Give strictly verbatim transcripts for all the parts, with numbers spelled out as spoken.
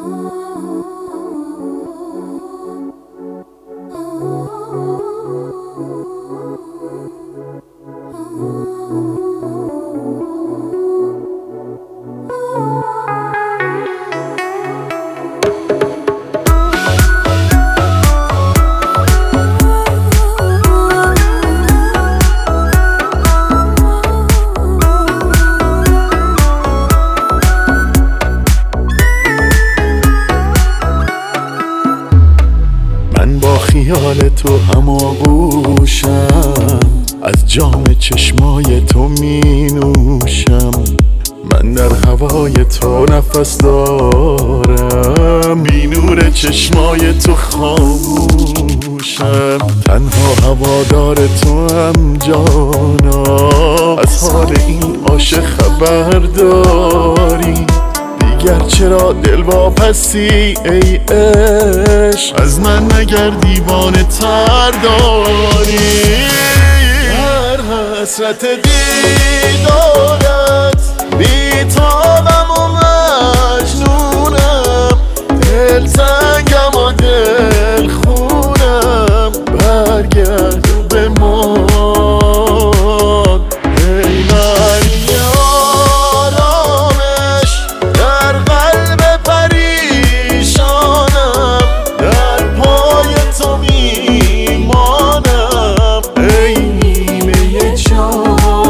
خیال تو هماغوشم، از جام چشمای تو می نوشم. من در هوای تو نفس دارم، بی نور چشمای تو خاموشم. تنها هوادار تو هم جانا، از حال این عاشق خبر داری؟ دیگر چرا دل واپسی ای عشق؟ از من مگر دیوانه تر داری؟ هر حسرت دیدارت بیتابم و مجنونم، دلتنگم و دل خونم. برگرد و بمان ای مرگ آرامش در قلب پریشانم، در پای تو میمانم ای نیمه جان.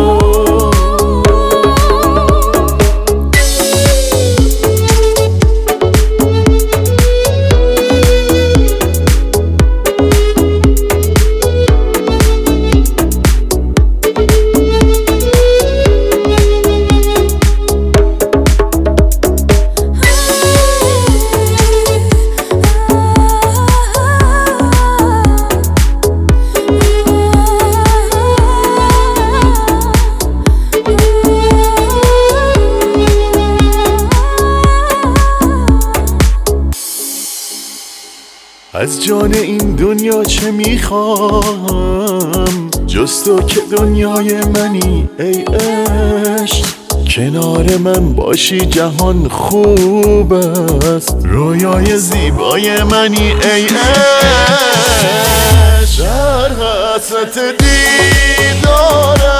از جان این دنیا چه میخوام جز تو که دنیای منی ای عشق؟ کنار من باشی جهان خوب است، رویای زیبای منی ای عشق. در حسرت دیدارم